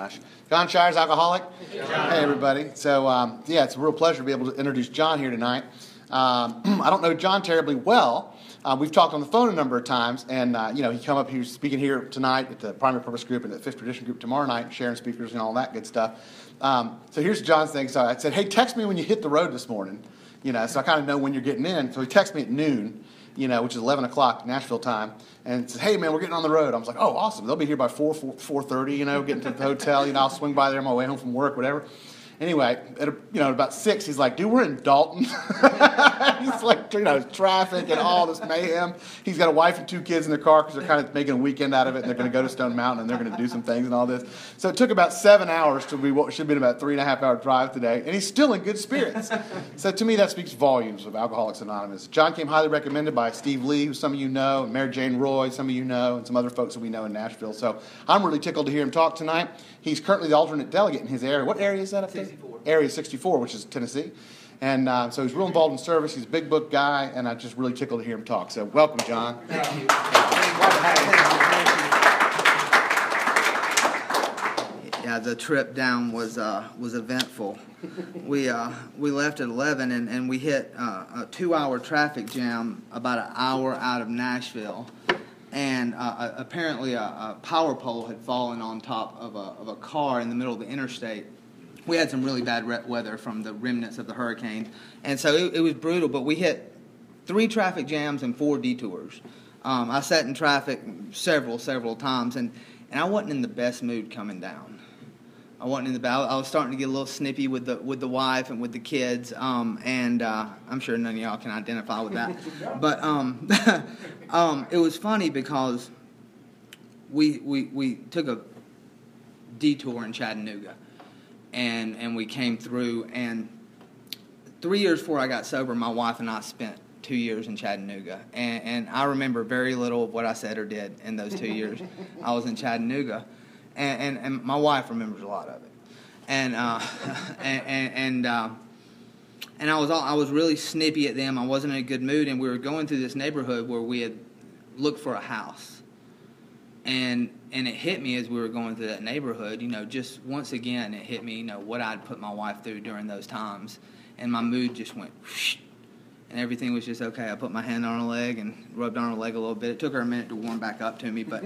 gosh. John Shires, alcoholic. Hey, everybody. So, it's a real pleasure to be able to introduce John here tonight. I don't know John terribly well. We've talked on the phone a number of times, and, he come up here speaking here tonight at the Primary Purpose Group and the Fifth Tradition Group tomorrow night, sharing speakers and all that good stuff. So here's John's thing. So I said, hey, text me when you hit the road this morning, so I kind of know when you're getting in. So he texted me at noon, which is 11 o'clock Nashville time, and said, hey, man, we're getting on the road. I was like, oh, awesome. They'll be here by 4:30, getting to the hotel. I'll swing by there on my way home from work, whatever. Anyway, at about 6, he's like, dude, we're in Dalton. He's like, traffic and all this mayhem. He's got a wife and 2 kids in the car because they're kind of making a weekend out of it, and they're going to go to Stone Mountain, and they're going to do some things and all this. So it took about 7 hours to be what should have been about 3.5-hour drive today, and he's still in good spirits. So to me, that speaks volumes of Alcoholics Anonymous. John came highly recommended by Steve Lee, who some of you know, and Mary Jane Roy, some of you know, and some other folks that we know in Nashville. So I'm really tickled to hear him talk tonight. He's currently the alternate delegate in his area. What area is that up there? 64. Area 64, which is Tennessee. And so he's real involved in service. He's a big book guy, and I'm just really tickled to hear him talk. So welcome, John. Thank you. Yeah, the trip down was eventful. We left at 11, and we hit a 2-hour traffic jam about an hour out of Nashville. And apparently a power pole had fallen on top of a car in the middle of the interstate. We had some really bad weather from the remnants of the hurricane. And so it was brutal, but we hit 3 traffic jams and 4 detours. I sat in traffic several times, and I wasn't in the best mood coming down. I was starting to get a little snippy with the wife and with the kids, and I'm sure none of y'all can identify with that. But it was funny because we took a detour in Chattanooga, and we came through. And 3 years before I got sober, my wife and I spent 2 years in Chattanooga, and I remember very little of what I said or did in those 2 years I was in Chattanooga. And my wife remembers a lot of it, and I was really snippy at them. I wasn't in a good mood, and we were going through this neighborhood where we had looked for a house, and it hit me as we were going through that neighborhood. Just once again it hit me. What I'd put my wife through during those times, and my mood just went whoosh, and everything was just okay. I put my hand on her leg and rubbed on her leg a little bit. It took her a minute to warm back up to me, but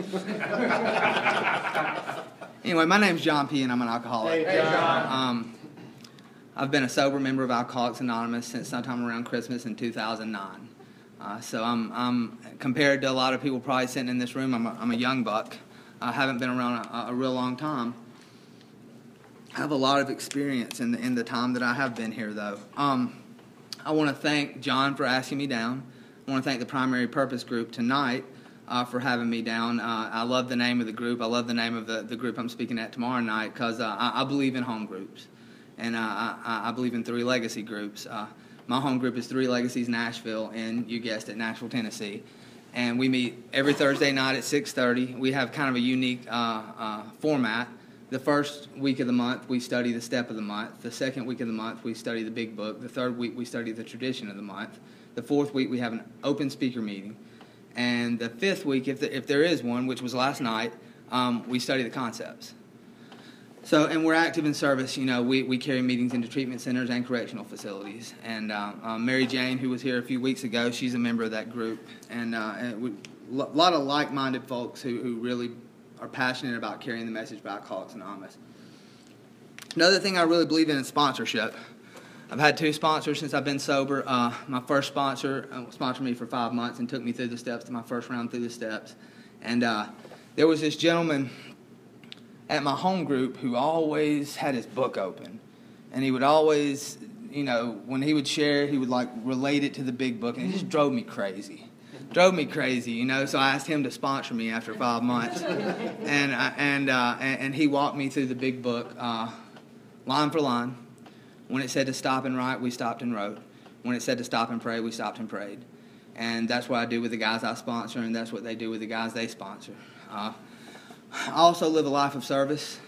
anyway, my name's John P. and I'm an alcoholic. Hey, John. I've been a sober member of Alcoholics Anonymous since sometime around Christmas in 2009. So I'm compared to a lot of people probably sitting in this room, I'm a young buck. I haven't been around a real long time. I have a lot of experience in the time that I have been here, though. I want to thank John for asking me down. I want to thank the Primary Purpose Group tonight for having me down. I love the name of the group. I love the name of the group I'm speaking at tomorrow night because I believe in home groups. And I believe in 3 legacy groups. My home group is 3 Legacies Nashville, and you guessed it, Nashville, Tennessee. And we meet every Thursday night at 6:30. We have kind of a unique format. The first week of the month, we study the step of the month. The second week of the month, we study the big book. The third week, we study the tradition of the month. The fourth week, we have an open speaker meeting. And the fifth week, if there is one, which was last night, we study the concepts. So, and we're active in service. We carry meetings into treatment centers and correctional facilities. And Mary Jane, who was here a few weeks ago, she's a member of that group. And a lot of like-minded folks who really are passionate about carrying the message of Alcoholics Anonymous. Another thing I really believe in is sponsorship. I've had 2 sponsors since I've been sober. My first sponsor sponsored me for 5 months and took me through the steps to my first round through the steps. And there was this gentleman at my home group who always had his book open. And he would always, when he would share, he would relate it to the big book. And it just drove me crazy. So I asked him to sponsor me after 5 months, and he walked me through the big book, line for line. When it said to stop and write, we stopped and wrote. When it said to stop and pray, we stopped and prayed. And that's what I do with the guys I sponsor, and that's what they do with the guys they sponsor. I also live a life of service.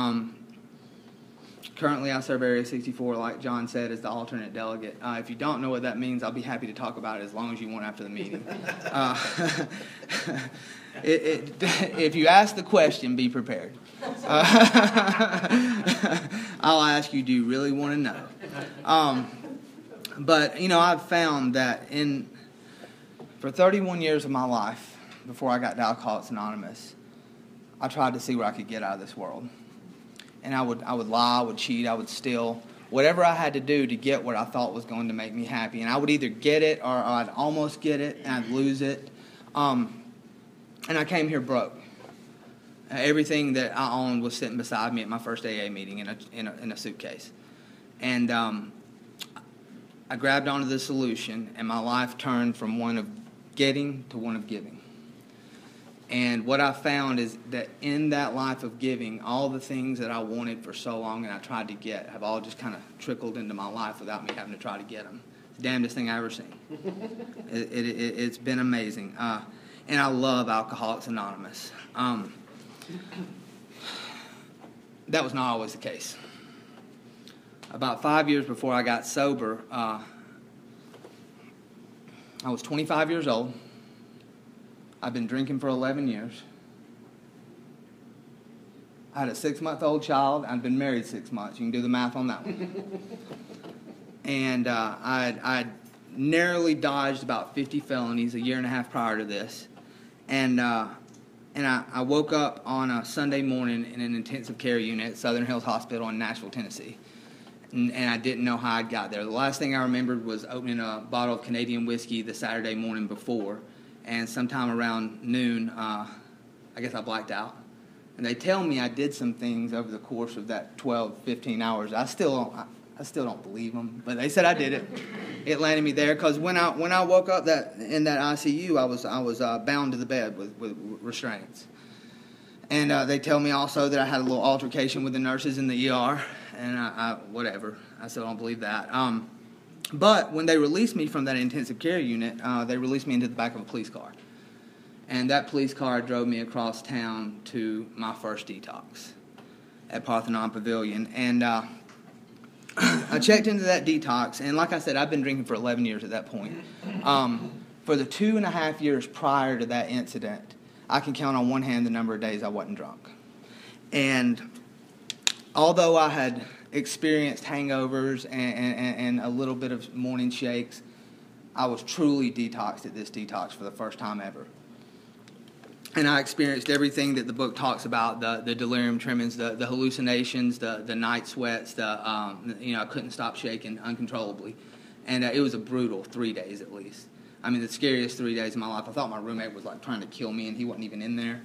Currently, I serve Area 64, like John said, as the alternate delegate. If you don't know what that means, I'll be happy to talk about it as long as you want after the meeting. If you ask the question, be prepared. I'll ask you, do you really want to know? But, I've found that for 31 years of my life, before I got to Alcoholics Anonymous, I tried to see what I could get out of this world. And I would lie, I would cheat, I would steal, whatever I had to do to get what I thought was going to make me happy. And I would either get it or I'd almost get it and I'd lose it. And I came here broke. Everything that I owned was sitting beside me at my first AA meeting in a suitcase. And I grabbed onto the solution, and my life turned from one of getting to one of giving. And what I found is that in that life of giving, all the things that I wanted for so long and I tried to get have all just kind of trickled into my life without me having to try to get them. It's the damnedest thing I've ever seen. It's been amazing. And I love Alcoholics Anonymous. That was not always the case. About 5 years before I got sober, I was 25 years old. I've been drinking for 11 years. I had a 6-month-old child. I'd been married 6 months. You can do the math on that one. And I'd narrowly dodged about 50 felonies a year and a half prior to this. And I woke up on a Sunday morning in an intensive care unit at Southern Hills Hospital in Nashville, Tennessee. And I didn't know how I'd got there. The last thing I remembered was opening a bottle of Canadian whiskey the Saturday morning before. And sometime around noon, I guess I blacked out. And they tell me I did some things over the course of that 12, 15 hours. I still don't believe them, but they said I did it. It landed me there because when I woke up in that ICU, I was bound to the bed with restraints. And they tell me also that I had a little altercation with the nurses in the ER, and whatever. I still don't believe that. But when they released me from that intensive care unit, they released me into the back of a police car. And that police car drove me across town to my first detox at Parthenon Pavilion. And I checked into that detox, and like I said, I've been drinking for 11 years at that point. For the 2.5 years prior to that incident, I can count on one hand the number of days I wasn't drunk. And although I had experienced hangovers and a little bit of morning shakes, I was truly detoxed at this detox for the first time ever. And I experienced everything that the book talks about, the delirium tremens, the hallucinations, the night sweats, I couldn't stop shaking uncontrollably. And it was a brutal 3 days at least. I mean, the scariest 3 days of my life. I thought my roommate was like trying to kill me, and he wasn't even in there.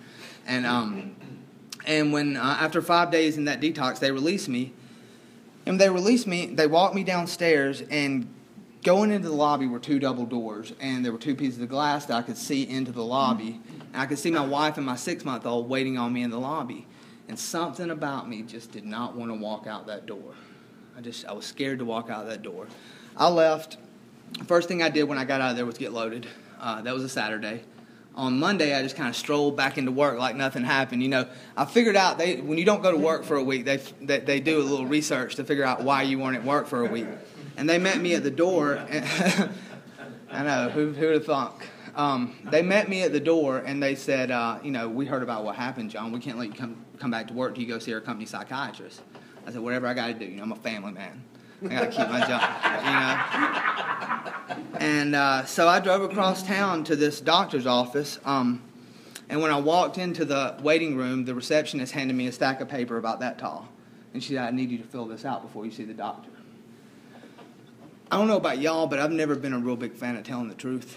And when after 5 days in that detox, they released me. And they walked me downstairs, and going into the lobby were 2 double doors, and there were 2 pieces of glass that I could see into the lobby. And I could see my wife and my 6-month-old waiting on me in the lobby. And something about me just did not want to walk out that door. I was scared to walk out that door. I left. First thing I did when I got out of there was get loaded. That was a Saturday. On Monday, I just kind of strolled back into work like nothing happened. I figured out when you don't go to work for a week, they do a little research to figure out why you weren't at work for a week. And they met me at the door. I know, who'd have thunk? They met me at the door, and they said, we heard about what happened, John. We can't let you come back to work till you go see our company psychiatrist. I said, whatever I got to do. I'm a family man. I got to keep my job, And so I drove across town to this doctor's office. And when I walked into the waiting room, the receptionist handed me a stack of paper about that tall. And she said, I need you to fill this out before you see the doctor. I don't know about y'all, but I've never been a real big fan of telling the truth.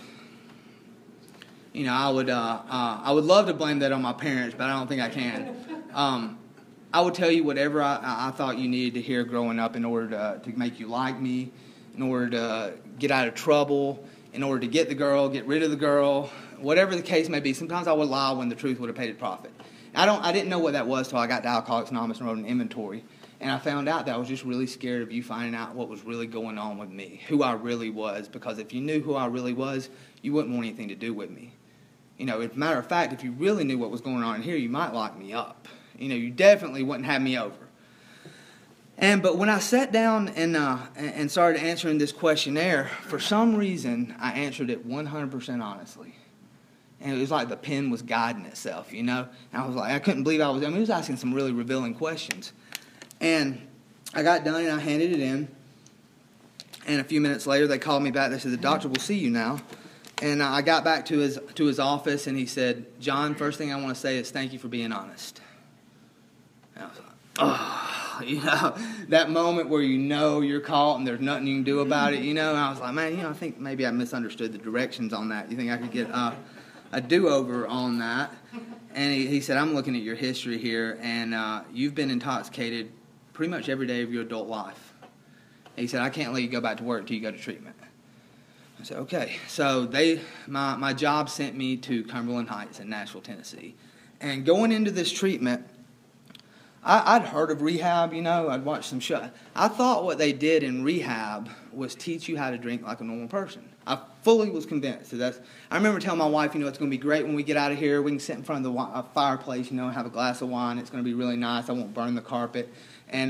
I would love to blame that on my parents, but I don't think I can. I would tell you whatever I thought you needed to hear growing up in order to make you like me, in order to get out of trouble, in order to get the girl, get rid of the girl, whatever the case may be. Sometimes I would lie when the truth would have paid a profit. I didn't know what that was till I got to Alcoholics Anonymous and wrote an inventory. And I found out that I was just really scared of you finding out what was really going on with me, who I really was. Because if you knew who I really was, you wouldn't want anything to do with me. As a matter of fact, if you really knew what was going on in here, you might lock me up. You definitely wouldn't have me over. But when I sat down and started answering this questionnaire, for some reason, I answered it 100% honestly. And it was like the pen was guiding itself, you know. And I was like, I couldn't believe he was asking some really revealing questions. And I got done and I handed it in. And a few minutes later, they called me back. They said, the doctor will see you now. And I got back to his office, and he said, John, first thing I want to say is thank you for being honest. And I was like, oh, you know, that moment where you know you're caught and there's nothing you can do about it, you know. And I was like, man, you know, I think maybe I misunderstood the directions on that. You think I could get a do-over on that? And he said, I'm looking at your history here, and you've been intoxicated pretty much every day of your adult life. And he said, I can't let you go back to work until you go to treatment. I said, okay. So my job sent me to Cumberland Heights in Nashville, Tennessee. And going into this treatment, I'd heard of rehab, you know. I'd watched some shows. I thought what they did in rehab was teach you how to drink like a normal person. I fully was convinced. So I remember telling my wife, you know, it's going to be great when we get out of here. We can sit in front of the fireplace, you know, and have a glass of wine. It's going to be really nice. I won't burn the carpet. And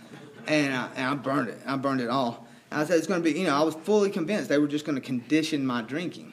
I burned it. I burned it all. And I said, it's going to be, you know, I was fully convinced they were just going to condition my drinking.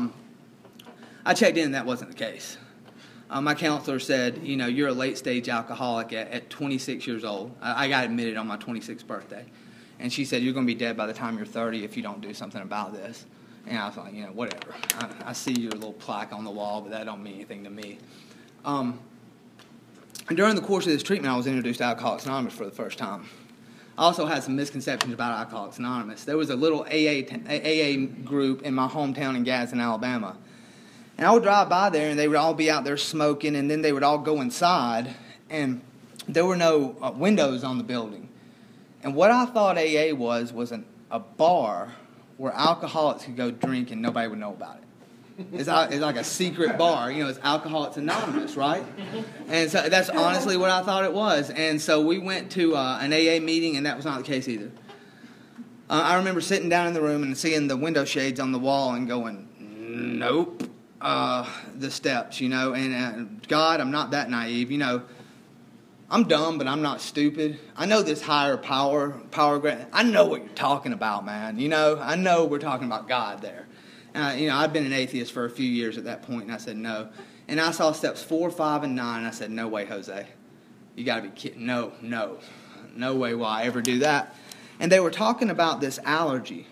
I checked in, and that wasn't the case. My counselor said, you know, you're a late-stage alcoholic at 26 years old. I got admitted on my 26th birthday. And she said, you're going to be dead by the time you're 30 if you don't do something about this. And I was like, you know, whatever. I see your little plaque on the wall, but that don't mean anything to me. And during the course of this treatment, I was introduced to Alcoholics Anonymous for the first time. I also had some misconceptions about Alcoholics Anonymous. There was a little AA group in my hometown in Gadsden, Alabama. And I would drive by there, and they would all be out there smoking, and then they would all go inside, and there were no windows on the building. And what I thought AA was a bar where alcoholics could go drink and nobody would know about it. It's like a secret bar. You know, it's Alcoholics Anonymous, right? And so that's honestly what I thought it was. And so we went to an AA meeting, and that was not the case either. I remember sitting down in the room and seeing the window shades on the wall and going, nope, the steps, you know. And God, I'm not that naive, you know. I'm dumb, but I'm not stupid. I know this higher power. I know what you're talking about, man. You know, I know we're talking about God there. You know, I'd been an atheist for a few years at that point, and I said no. And I saw steps 4, 5, and 9, and I said, no way, Jose. You got to be kidding. No way will I ever do that. And they were talking about this allergy.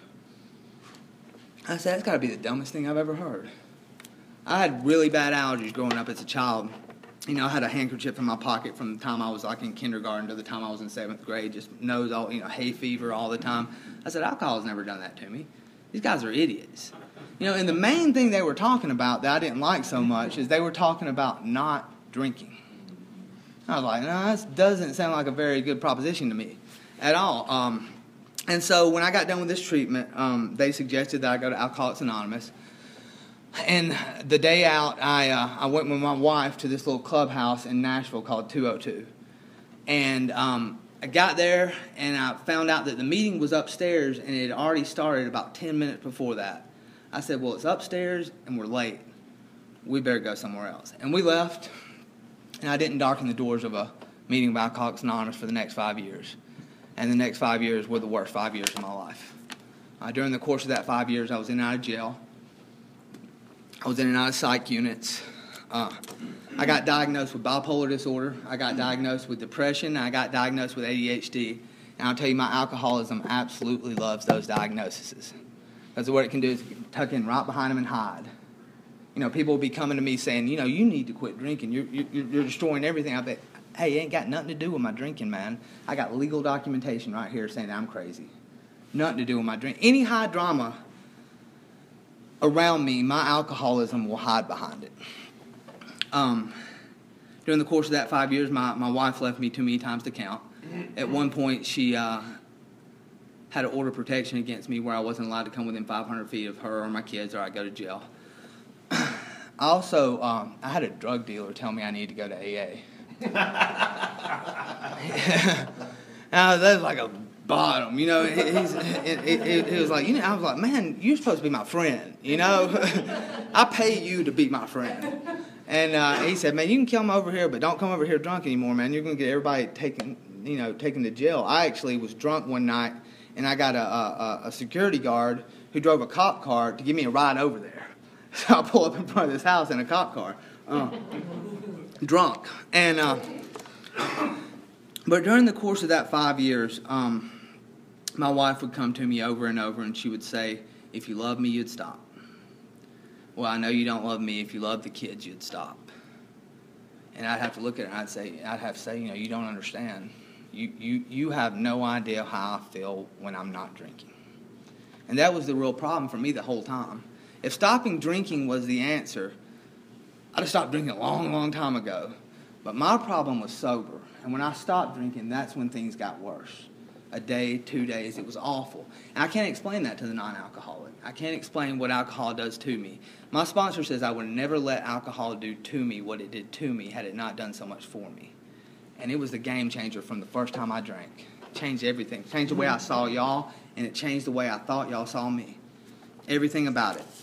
I said, that's got to be the dumbest thing I've ever heard. I had really bad allergies growing up as a child. You know, I had a handkerchief in my pocket from the time I was like in kindergarten to the time I was in 7th grade, just nose all, you know, hay fever all the time. I said, alcohol has never done that to me. These guys are idiots. You know, and the main thing they were talking about that I didn't like so much is they were talking about not drinking. I was like, no, this doesn't sound like a very good proposition to me at all. And so when I got done with this treatment, they suggested that I go to Alcoholics Anonymous. And the day out, I went with my wife to this little clubhouse in Nashville called 202. And I got there, and I found out that the meeting was upstairs, and it had already started about 10 minutes before that. I said, well, it's upstairs, and we're late. We better go somewhere else. And we left, and I didn't darken the doors of a meeting of Alcoholics Anonymous for the next 5 years. And the next 5 years were the worst 5 years of my life. During the course of that 5 years, I was in and out of jail. I was in and out of psych units. I got diagnosed with bipolar disorder. I got diagnosed with depression. I got diagnosed with ADHD. And I'll tell you, my alcoholism absolutely loves those diagnoses. Because what it can do is tuck in right behind them and hide. You know, people will be coming to me saying, you know, you need to quit drinking. You're destroying everything. I bet, hey, it ain't got nothing to do with my drinking, man. I got legal documentation right here saying I'm crazy. Nothing to do with my drink. Any high drama around me, my alcoholism will hide behind it. During the course of that 5 years, my wife left me too many times to count. At one point, she had an order of protection against me where I wasn't allowed to come within 500 feet of her or my kids, or I'd go to jail. I also, I had a drug dealer tell me I needed to go to AA. That was like a bottom, you know. He was like, you know, I was like, man, you're supposed to be my friend, you know. I pay you to be my friend. And he said, man, you can come over here, but don't come over here drunk anymore, man. You're going to get everybody taken to jail. I actually was drunk one night, and I got a security guard who drove a cop car to give me a ride over there. So I pull up in front of this house in a cop car, drunk. And but during the course of that 5 years, my wife would come to me over and over, and she would say, "If you love me, you'd stop." "Well, I know you don't love me. If you love the kids, you'd stop." And I'd have to look at her and I'd have to say, you don't understand. You have no idea how I feel when I'm not drinking. And that was the real problem for me the whole time. If stopping drinking was the answer, I'd have stopped drinking a long, long time ago. But my problem was sober. And when I stopped drinking, that's when things got worse. A day, 2 days, it was awful. And I can't explain that to the non-alcoholic. I can't explain what alcohol does to me. My sponsor says I would never let alcohol do to me what it did to me had it not done so much for me. And it was the game changer from the first time I drank. It changed everything. It changed the way I saw y'all, and it changed the way I thought y'all saw me. Everything about it.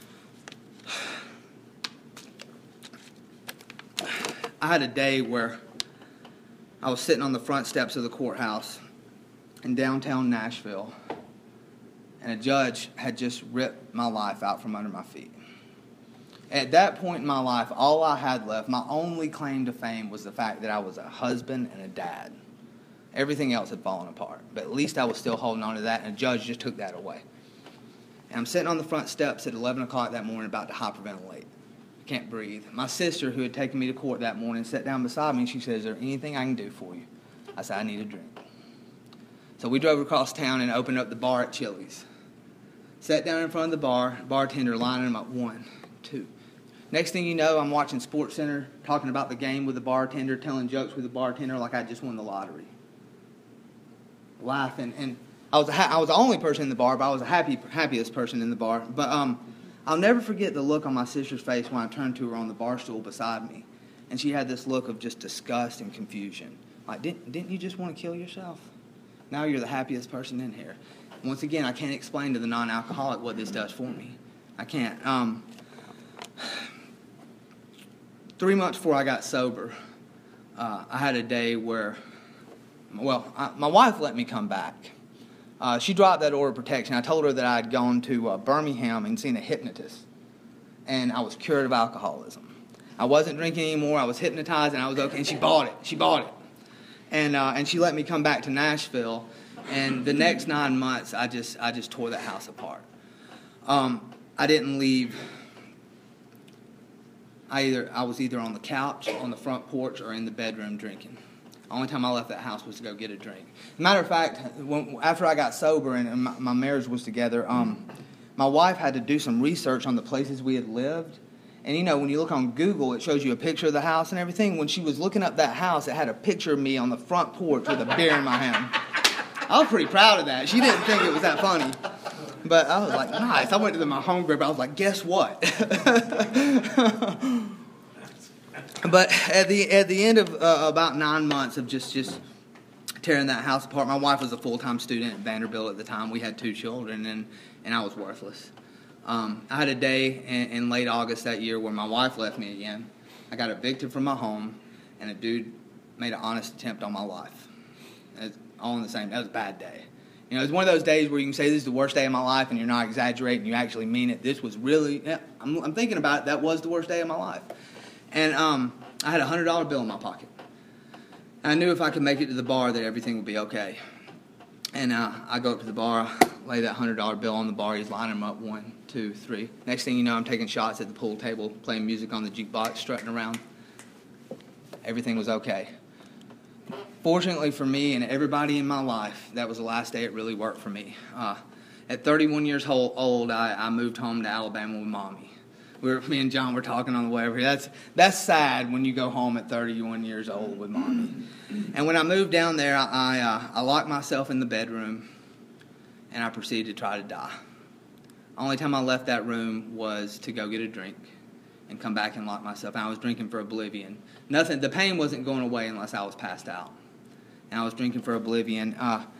I had a day where I was sitting on the front steps of the courthouse in downtown Nashville, and a judge had just ripped my life out from under my feet. At that point in my life, all I had left, my only claim to fame, was the fact that I was a husband and a dad. Everything else had fallen apart, but at least I was still holding on to that, and a judge just took that away. And I'm sitting on the front steps at 11 o'clock that morning about to hyperventilate. I can't breathe. My sister, who had taken me to court that morning, sat down beside me, and she said, "Is there anything I can do for you?" I said, "I need a drink." So we drove across town and opened up the bar at Chili's. Sat down in front of the bar, bartender lining them up, 1, 2. Next thing you know, I'm watching SportsCenter, talking about the game with the bartender, telling jokes with the bartender like I just won the lottery. Laughing. And I was the only person in the bar, but I was the happiest person in the bar. But I'll never forget the look on my sister's face when I turned to her on the bar stool beside me. And she had this look of just disgust and confusion. Like, didn't you just want to kill yourself? Now you're the happiest person in here. Once again, I can't explain to the non-alcoholic what this does for me. I can't. 3 months before I got sober, I had a day where, my wife let me come back. She dropped that order of protection. I told her that I had gone to Birmingham and seen a hypnotist, and I was cured of alcoholism. I wasn't drinking anymore. I was hypnotized, and I was okay. And she bought it. And she let me come back to Nashville, and the next 9 months, I just tore that house apart. I didn't leave. I was either on the couch, on the front porch, or in the bedroom drinking. The only time I left that house was to go get a drink. Matter of fact, after I got sober and my marriage was together, my wife had to do some research on the places we had lived. And, when you look on Google, it shows you a picture of the house and everything. When she was looking up that house, it had a picture of me on the front porch with a beer in my hand. I was pretty proud of that. She didn't think it was that funny. But I was like, nice. I went to my home group. I was like, guess what? But at the end of about 9 months of just tearing that house apart, my wife was a full-time student at Vanderbilt at the time. We had 2 children, and I was worthless. I had a day in late August that year where my wife left me again. I got evicted from my home, and a dude made an honest attempt on my life. All in the same. That was a bad day. It was one of those days where you can say this is the worst day of my life, and you're not exaggerating. You actually mean it. This was really. Yeah, I'm thinking about it. That was the worst day of my life. And I had a $100 bill in my pocket. I knew if I could make it to the bar that everything would be okay. And I go up to the bar, lay that $100 bill on the bar. He's lining them up, 1, 2, 3. Next thing you know, I'm taking shots at the pool table, playing music on the jukebox, strutting around. Everything was okay. Fortunately for me and everybody in my life, that was the last day it really worked for me. At 31 years old, I moved home to Alabama with Mommy. Me and John were talking on the way over here. That's sad when you go home at 31 years old with Mommy. And when I moved down there, I locked myself in the bedroom, and I proceeded to try to die. Only time I left that room was to go get a drink and come back and lock myself. And I was drinking for oblivion. The pain wasn't going away unless I was passed out. And I was drinking for oblivion.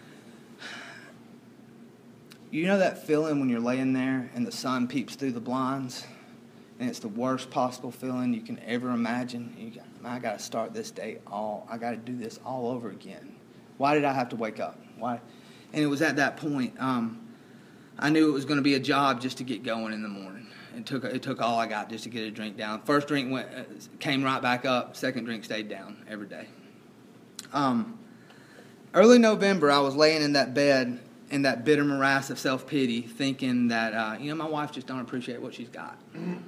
You know that feeling when you're laying there and the sun peeps through the blinds? And it's the worst possible feeling you can ever imagine. I got to start this day I got to do this all over again. Why did I have to wake up? Why? And it was at that point, I knew it was going to be a job just to get going in the morning. It took all I got just to get a drink down. First drink came right back up. Second drink stayed down every day. Early November, I was laying in that bed in that bitter morass of self-pity, thinking that, my wife just don't appreciate what she's got.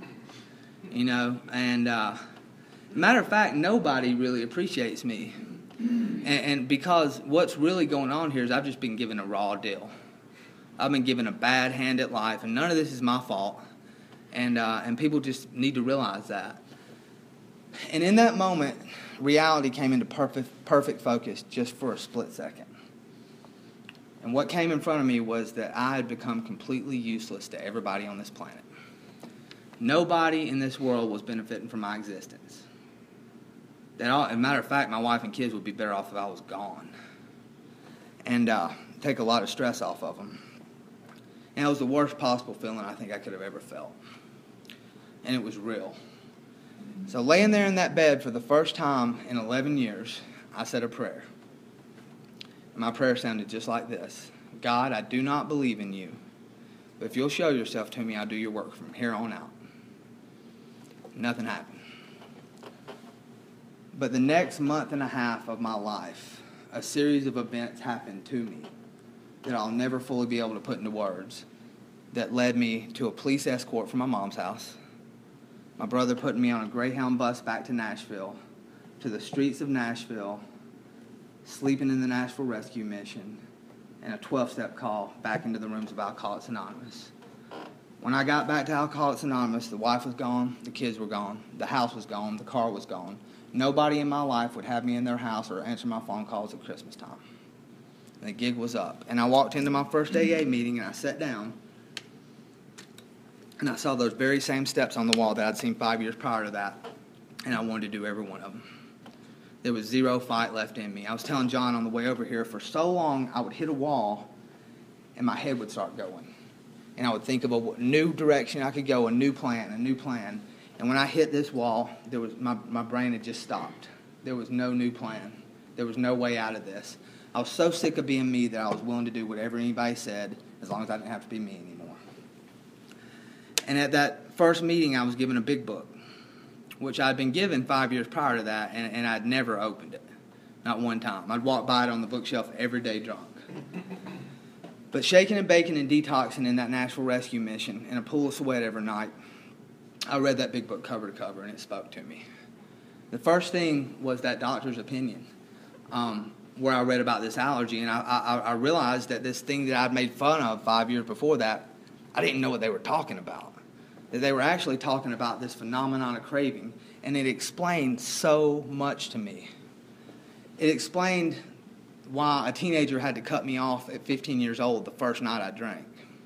And matter of fact, nobody really appreciates me. And because what's really going on here is I've just been given a raw deal. I've been given a bad hand at life, and none of this is my fault. And people just need to realize that. And in that moment, reality came into perfect focus just for a split second. And what came in front of me was that I had become completely useless to everybody on this planet. Nobody in this world was benefiting from my existence. As a matter of fact, my wife and kids would be better off if I was gone. And take a lot of stress off of them. And it was the worst possible feeling I think I could have ever felt. And it was real. So laying there in that bed for the first time in 11 years, I said a prayer. And my prayer sounded just like this. God, I do not believe in you. But if you'll show yourself to me, I'll do your work from here on out. Nothing happened. But the next month and a half of my life, a series of events happened to me that I'll never fully be able to put into words, that led me to a police escort from my mom's house, my brother putting me on a Greyhound bus back to Nashville, to the streets of Nashville, sleeping in the Nashville Rescue Mission, and a 12-step call back into the rooms of Alcoholics Anonymous. When I got back to Alcoholics Anonymous, the wife was gone, the kids were gone, the house was gone, the car was gone. Nobody in my life would have me in their house or answer my phone calls at Christmas time. And the gig was up. And I walked into my first AA meeting, and I sat down, and I saw those very same steps on the wall that I'd seen 5 years prior to that, and I wanted to do every one of them. There was zero fight left in me. I was telling John on the way over here, for so long I would hit a wall, and my head would start going. And I would think of a new direction I could go, a new plan. And when I hit this wall, my brain had just stopped. There was no new plan. There was no way out of this. I was so sick of being me that I was willing to do whatever anybody said, as long as I didn't have to be me anymore. And at that first meeting, I was given a big book, which I'd been given 5 years prior to that, and I'd never opened it. Not one time. I'd walk by it on the bookshelf every day drunk. But shaking and baking and detoxing in that Nashville Rescue Mission in a pool of sweat every night, I read that big book cover to cover, and it spoke to me. The first thing was that doctor's opinion, where I read about this allergy, and I realized that this thing that I'd made fun of 5 years before that, I didn't know what they were talking about. That they were actually talking about this phenomenon of craving, and it explained so much to me. It explained why a teenager had to cut me off at 15 years old the first night I drank.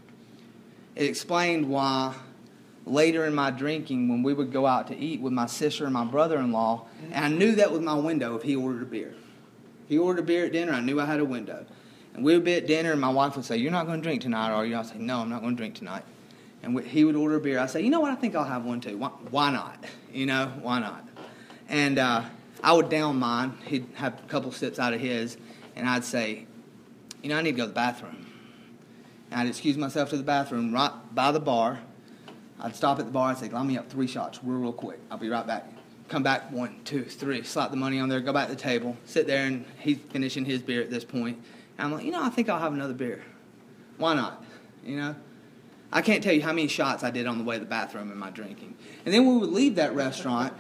It explained why later in my drinking, when we would go out to eat with my sister and my brother-in-law, and I knew that was my window if he ordered a beer. If he ordered a beer at dinner, I knew I had a window. And we would be at dinner, and my wife would say, "You're not going to drink tonight, are you?" I'd say, "No, I'm not going to drink tonight." And he would order a beer. I'd say, "You know what, I think I'll have one too. Why not? Why not?" And I would down mine. He'd have a couple sips out of his, and I'd say, "I need to go to the bathroom." And I'd excuse myself to the bathroom right by the bar. I'd stop at the bar and say, "Line me up 3 shots real quick. I'll be right back." Come back, 1, 2, 3, slap the money on there, go back to the table, sit there, and he's finishing his beer at this point. And I'm like, I think I'll have another beer. Why not? I can't tell you how many shots I did on the way to the bathroom in my drinking. And then we would leave that restaurant,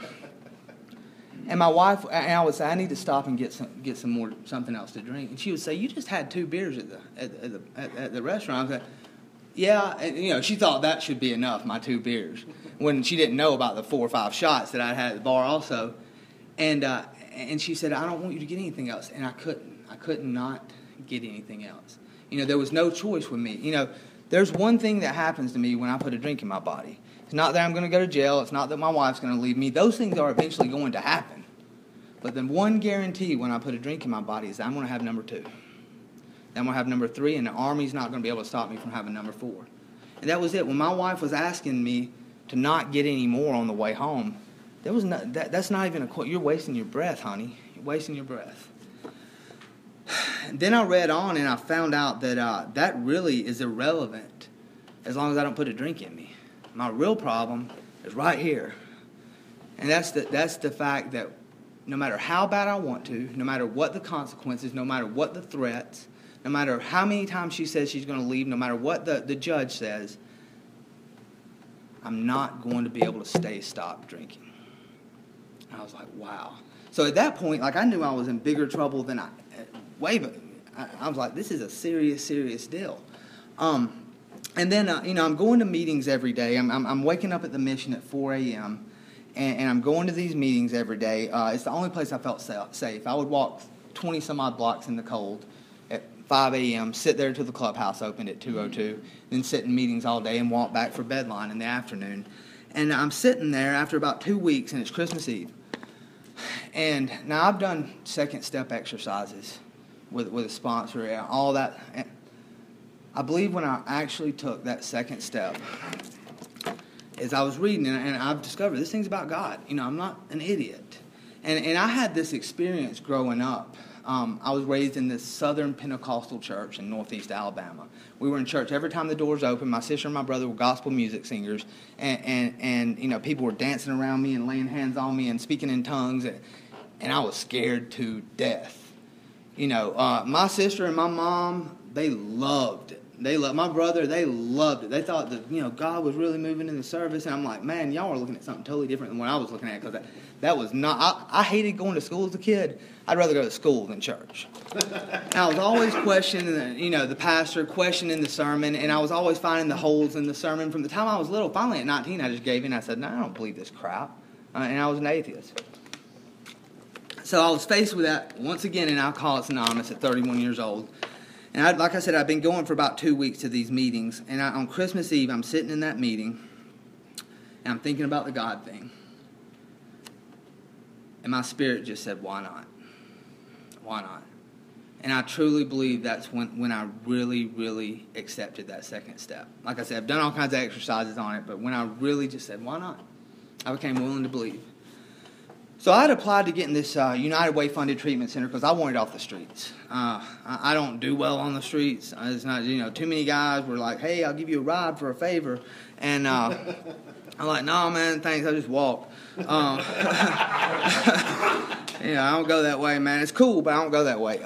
and my wife, and I would say, "I need to stop and get something else to drink." And she would say, "You just had 2 beers at the restaurant." I was like, "Yeah," and she thought that should be enough, my 2 beers, when she didn't know about the 4 or 5 shots that I had at the bar also. And she said, "I don't want you to get anything else," and I could not get anything else. There was no choice with me. There's one thing that happens to me when I put a drink in my body. It's not that I'm going to go to jail. It's not that my wife's going to leave me. Those things are eventually going to happen. But the one guarantee when I put a drink in my body is that I'm going to have number 2. Then I'm going to have number 3, and the Army's not going to be able to stop me from having number 4. And that was it. When my wife was asking me to not get any more on the way home, that's not even a quote. "You're wasting your breath, honey. You're wasting your breath." Then I read on, and I found out that that really is irrelevant as long as I don't put a drink in me. My real problem is right here. And that's the fact that no matter how bad I want to, no matter what the consequences, no matter what the threats, no matter how many times she says she's going to leave, no matter what the judge says, I'm not going to be able to stop drinking. And I was like, wow. So at that point, like, I knew I was in bigger trouble than I was like, this is a serious, serious deal. And then, I'm going to meetings every day. I'm waking up at the mission at 4 a.m., and I'm going to these meetings every day. It's the only place I felt safe. I would walk 20-some-odd blocks in the cold at 5 a.m., sit there until the clubhouse opened at 2:02, then sit in meetings all day and walk back for bedline in the afternoon. And I'm sitting there after about 2 weeks, and it's Christmas Eve. And now I've done second step exercises with a sponsor and all that. And I believe when I actually took that second step, as I was reading, and I've discovered this thing's about God. I'm not an idiot. And I had this experience growing up. I was raised in this Southern Pentecostal church in Northeast Alabama. We were in church every time the doors opened. My sister and my brother were gospel music singers, and people were dancing around me and laying hands on me and speaking in tongues, and I was scared to death. My sister and my mom, they loved it. My brother, they loved it. They thought that, God was really moving in the service. And I'm like, man, y'all are looking at something totally different than what I was looking at. Because that was not, I hated going to school as a kid. I'd rather go to school than church. And I was always questioning, the pastor, questioning the sermon. And I was always finding the holes in the sermon. From the time I was little, finally at 19, I just gave in. I said, no, I don't believe this crap. And I was an atheist. So I was faced with that once again in Alcoholics Anonymous at 31 years old. And like I said, I've been going for about 2 weeks to these meetings. And on Christmas Eve, I'm sitting in that meeting, and I'm thinking about the God thing. And my spirit just said, why not? Why not? And I truly believe that's when I really, really accepted that second step. Like I said, I've done all kinds of exercises on it, but when I really just said, why not? I became willing to believe. So I had applied to get in this United Way funded treatment center because I wanted off the streets. I don't do well on the streets. It's not, too many guys were like, hey, I'll give you a ride for a favor. And I'm like, no, man, thanks, I'll just walk. I don't go that way, man. It's cool, but I don't go that way.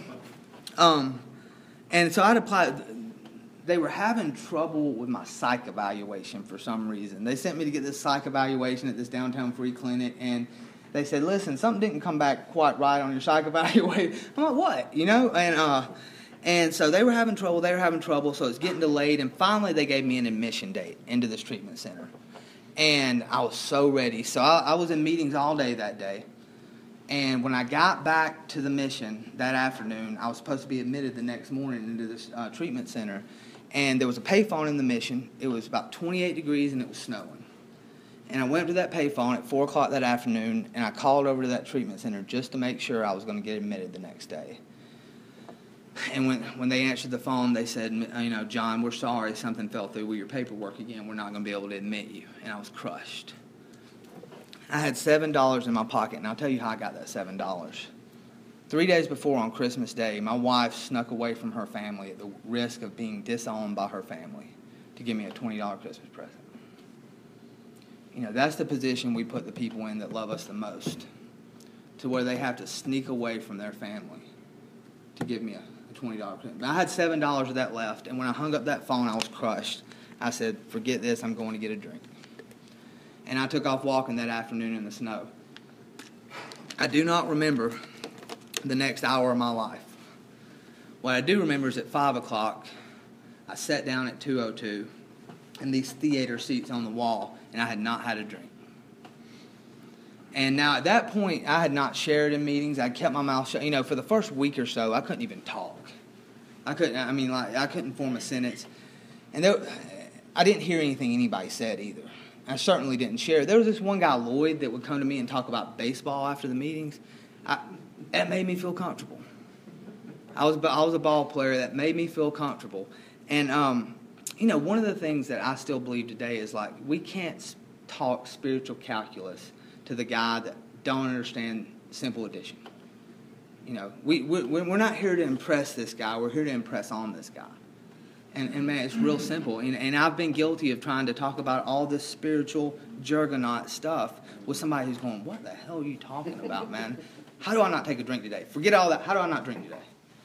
And so I'd applied. They were having trouble with my psych evaluation for some reason. They sent me to get this psych evaluation at this downtown free clinic, and they said, listen, something didn't come back quite right on your psych evaluation. I'm like, what? And so they were having trouble, so it's getting delayed, and finally they gave me an admission date into this treatment center. And I was so ready. So I was in meetings all day that day. And when I got back to the mission that afternoon, I was supposed to be admitted the next morning into this treatment center. And there was a payphone in the mission. It was about 28 degrees, and it was snowing. And I went to that payphone at 4 o'clock that afternoon, and I called over to that treatment center just to make sure I was going to get admitted the next day. And when they answered the phone, they said, John, we're sorry, something fell through with your paperwork again. We're not going to be able to admit you. And I was crushed. I had $7 in my pocket, and I'll tell you how I got that $7. 3 days before, on Christmas Day, my wife snuck away from her family at the risk of being disowned by her family to give me a $20 Christmas present. That's the position we put the people in that love us the most, to where they have to sneak away from their family to give me a $20 present. I had $7 of that left, and when I hung up that phone, I was crushed. I said, forget this, I'm going to get a drink. And I took off walking that afternoon in the snow. I do not remember the next hour of my life. What I do remember is at 5 o'clock, I sat down at 2:02 in these theater seats on the wall, and I had not had a drink. And now at that point, I had not shared in meetings. I kept my mouth shut. For the first week or so, I couldn't even talk. I couldn't form a sentence. And I didn't hear anything anybody said either. I certainly didn't share. There was this one guy, Lloyd, that would come to me and talk about baseball after the meetings. That made me feel comfortable. I was a ball player. That made me feel comfortable. And, one of the things that I still believe today is, like, we can't talk spiritual calculus to the guy that don't understand simple addition. We're not here to impress this guy. We're here to impress on this guy. And man, it's real simple. And I've been guilty of trying to talk about all this spiritual juggernaut stuff with somebody who's going, what the hell are you talking about, man? How do I not take a drink today? Forget all that. How do I not drink today?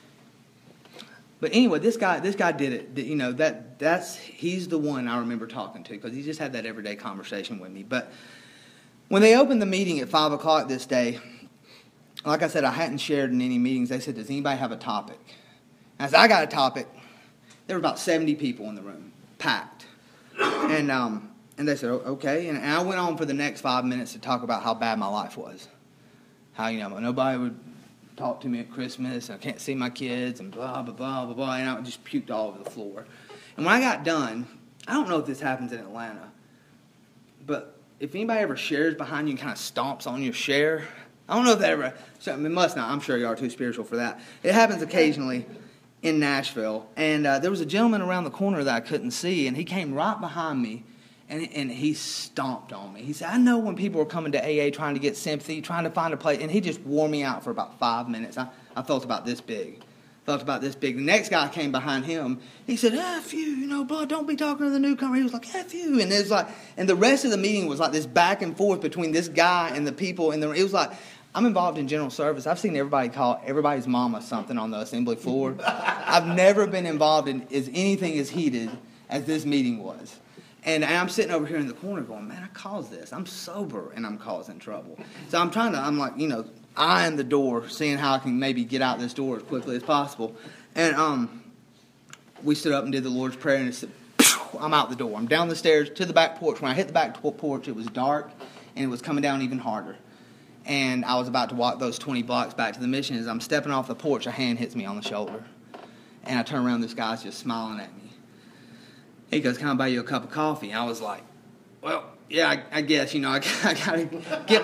But anyway, this guy did it. You know, he's the one I remember talking to because he just had that everyday conversation with me. But when they opened the meeting at 5 o'clock this day, like I said, I hadn't shared in any meetings. They said, does anybody have a topic? And I said, I got a topic. There were about 70 people in the room, packed. And they said, okay. And I went on for the next 5 minutes to talk about how bad my life was. How, you know, nobody would talk to me at Christmas, and I can't see my kids, and blah, blah, blah, blah, blah. And I just puked all over the floor. And when I got done, I don't know if this happens in Atlanta, but if anybody ever shares behind you and kind of stomps on your share, I don't know if that ever, it must not, I'm sure you are too spiritual for that. It happens occasionally in Nashville. And there was a gentleman around the corner that I couldn't see, and he came right behind me, and he stomped on me. He said, I know when people are coming to AA trying to get sympathy, trying to find a place, and he just wore me out for about 5 minutes. I felt about this big. The next guy came behind him. He said, F you, you know, blah, don't be talking to the newcomer. He was like, F you. And it was like, and the rest of the meeting was like this back and forth between this guy and the people. And it was like, I'm involved in general service. I've seen everybody call everybody's mama something on the assembly floor. I've never been involved in anything as heated as this meeting was. And I'm sitting over here in the corner going, man, I caused this. I'm sober and I'm causing trouble. So I'm like, you know, eyeing the door, seeing how I can maybe get out this door as quickly as possible. And we stood up and did the Lord's Prayer, and it said, I'm out the door. I'm down the stairs to the back porch. When I hit the back porch, it was dark, and it was coming down even harder. And I was about to walk those 20 blocks back to the mission. As I'm stepping off the porch, a hand hits me on the shoulder. And I turn around, this guy's just smiling at me. He goes, can I buy you a cup of coffee? And I was like, well, yeah, I guess, you know, I gotta get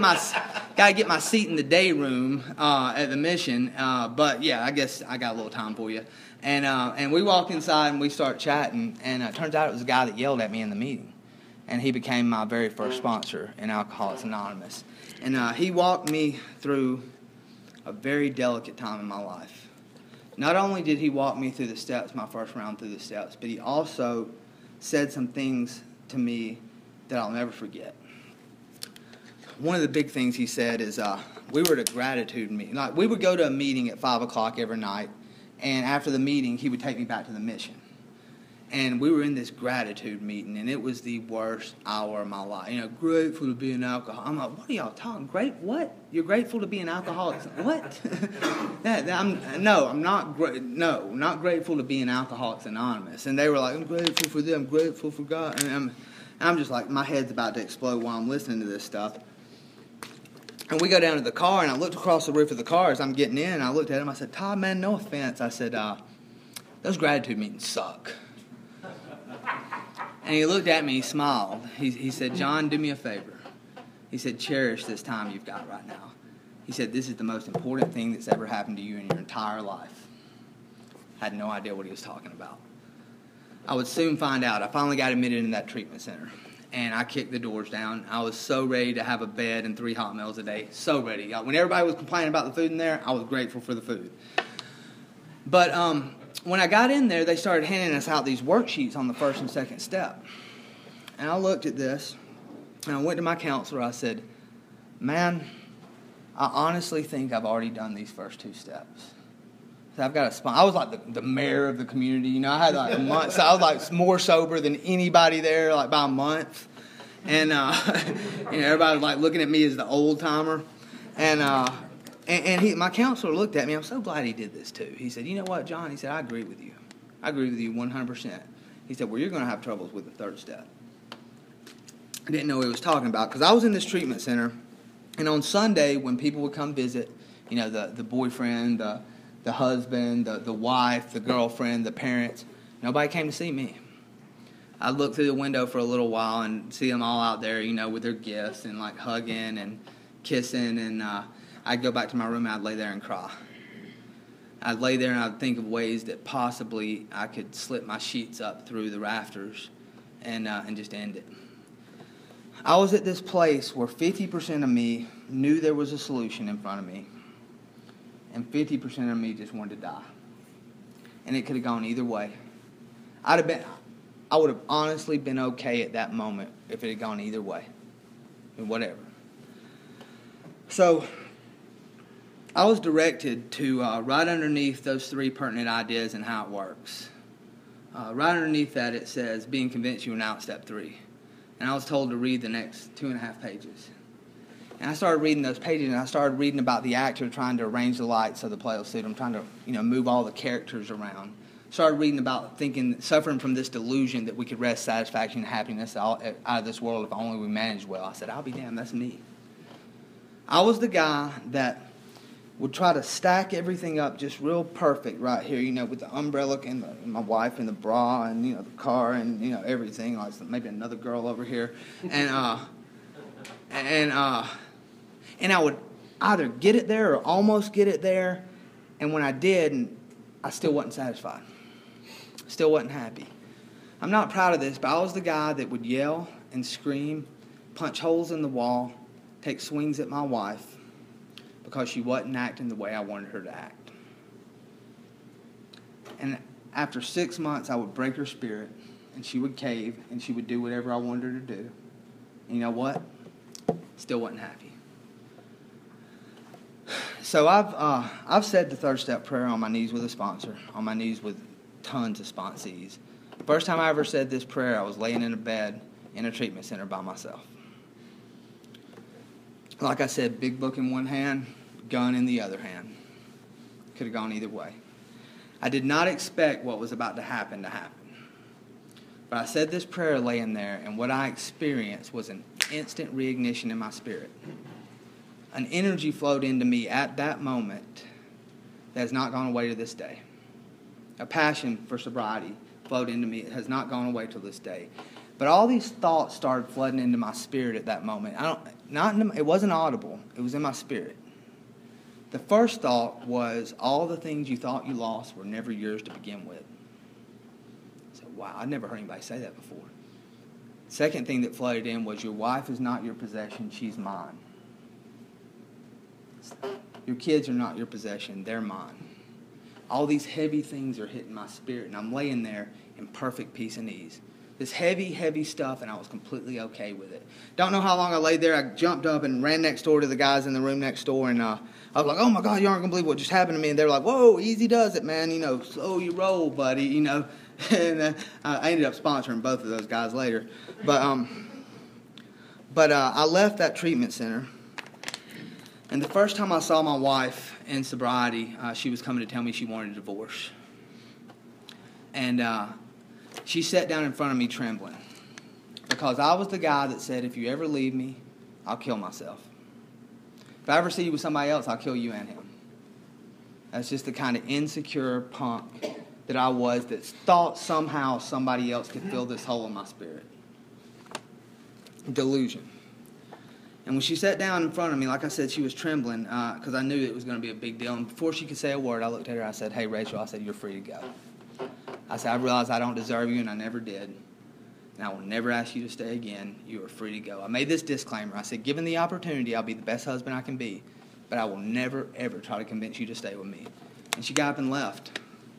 my seat in the day room at the mission. But yeah, I guess I got a little time for you. And we walk inside and we start chatting. And it turns out it was a guy that yelled at me in the meeting. And he became my very first sponsor in Alcoholics Anonymous. And he walked me through a very delicate time in my life. Not only did he walk me through the steps, my first round through the steps, but he also said some things to me that I'll never forget. One of the big things he said is we were at a gratitude meeting. Like, we would go to a meeting at 5 o'clock every night, and after the meeting, he would take me back to the mission. And we were in this gratitude meeting, and it was the worst hour of my life. You know, grateful to be an alcoholic. I'm like, what are y'all talking? Great? What? You're grateful to be an alcoholic? What? I'm not grateful to be an Alcoholics Anonymous. And they were like, I'm grateful for them, I'm grateful for God. And I'm just like, my head's about to explode while I'm listening to this stuff. And we go down to the car, and I looked across the roof of the car as I'm getting in, and I looked at him. I said, Todd, man, no offense. I said, those gratitude meetings suck. And he looked at me, he smiled. He said, John, do me a favor. He said, cherish this time you've got right now. He said, this is the most important thing that's ever happened to you in your entire life. I had no idea what he was talking about. I would soon find out. I finally got admitted in that treatment center. And I kicked the doors down. I was so ready to have a bed and 3 hot meals a day. So ready. When everybody was complaining about the food in there, I was grateful for the food. But when I got in there, they started handing us out these worksheets on the first and second step. And I looked at this, and I went to my counselor. I said, man, I honestly think I've already done these first 2 steps. So I've got a sponsor. I was like the mayor of the community. You know, I had like a month. So I was like more sober than anybody there, like by a month. And everybody was like looking at me as the old timer. And my counselor looked at me. I'm so glad he did this too. He said, you know what, John? He said, I agree with you. I agree with you 100%. He said, well, you're going to have troubles with the 3rd step. I didn't know what he was talking about because I was in this treatment center. And on Sunday, when people would come visit, you know, the boyfriend, the husband, the wife, the girlfriend, the parents, nobody came to see me. I looked through the window for a little while and see them all out there, you know, with their gifts and like hugging and kissing. And I'd go back to my room and I'd lay there and cry. I'd lay there and I'd think of ways that possibly I could slip my sheets up through the rafters and just end it. I was at this place where 50% of me knew there was a solution in front of me, and 50% of me just wanted to die. And it could have gone either way. I would have honestly been okay at that moment if it had gone either way. Whatever. So I was directed to right underneath those 3 pertinent ideas and how it works. Right underneath that it says, being convinced you are now at step 3. And I was told to read the next 2.5 pages. And I started reading those pages, and I started reading about the actor trying to arrange the lights so the play will suit him, trying to move all the characters around. Started reading about suffering from this delusion that we could wrest satisfaction and happiness out of this world if only we managed well. I said, I'll be damned, that's me. I was the guy that would try to stack everything up just real perfect right here, with the umbrella and my wife and the bra and, the car and, everything. Like maybe another girl over here. And I would either get it there or almost get it there. And when I did, I still wasn't satisfied. Still wasn't happy. I'm not proud of this, but I was the guy that would yell and scream, punch holes in the wall, take swings at my wife because she wasn't acting the way I wanted her to act. And after 6 months, I would break her spirit, and she would cave, and she would do whatever I wanted her to do. And you know what? Still wasn't happy. So I've said the third step prayer on my knees with a sponsor, on my knees with tons of sponsees. The first time I ever said this prayer, I was laying in a bed in a treatment center by myself. Like I said, big book in one hand, gun in the other hand. Could have gone either way. I did not expect what was about to happen. But I said this prayer laying there, and what I experienced was an instant reignition in my spirit. An energy flowed into me at that moment that has not gone away to this day. A passion for sobriety flowed into me. It has not gone away to this day. But all these thoughts started flooding into my spirit at that moment. It wasn't audible. It was in my spirit. The first thought was all the things you thought you lost were never yours to begin with. I said, wow, I'd never heard anybody say that before. Second thing that flooded in was your wife is not your possession, she's mine. Your kids are not your possession, they're mine. All these heavy things are hitting my spirit, and I'm laying there in perfect peace and ease. This heavy, heavy stuff, and I was completely okay with it. Don't know how long I laid there. I jumped up and ran next door to the guys in the room next door, and I was like, oh, my God, you aren't going to believe what just happened to me. And they were like, whoa, easy does it, man. Slow you roll, buddy, And I ended up sponsoring both of those guys later. But I left that treatment center. And the first time I saw my wife in sobriety, she was coming to tell me she wanted a divorce. And she sat down in front of me trembling. Because I was the guy that said, if you ever leave me, I'll kill myself. If I ever see you with somebody else, I'll kill you and him. That's just the kind of insecure punk that I was that thought somehow somebody else could fill this hole in my spirit. Delusion. And when she sat down in front of me, like I said, she was trembling because I knew it was going to be a big deal. And before she could say a word, I looked at her. I said, hey, Rachel, I said, you're free to go. I said, I realize I don't deserve you, and I never did. And I will never ask you to stay again. You are free to go. I made this disclaimer. I said, given the opportunity, I'll be the best husband I can be. But I will never, ever try to convince you to stay with me. And she got up and left.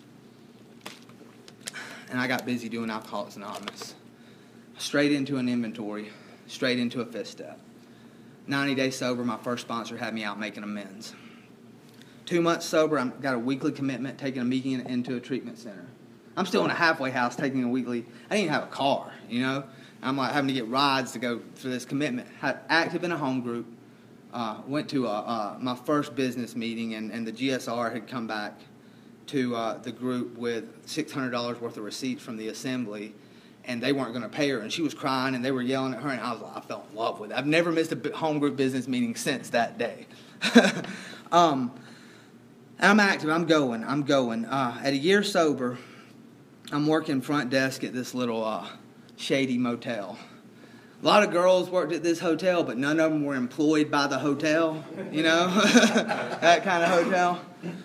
And I got busy doing Alcoholics Anonymous. Straight into an inventory. Straight into a fifth step. 90 days sober, my first sponsor had me out making amends. 2 months sober, I got a weekly commitment, taking a meeting into a treatment center. I'm still in a halfway house taking a weekly. I didn't even have a car, I'm like having to get rides to go for this commitment. Active in a home group. Went to my first business meeting, and the GSR had come back to the group with $600 worth of receipts from the assembly, and they weren't going to pay her, and she was crying, and they were yelling at her, and I fell in love with it. I've never missed a home group business meeting since that day. I'm active. I'm going. At a year sober, I'm working front desk at this little shady motel. A lot of girls worked at this hotel, but none of them were employed by the hotel, that kind of hotel.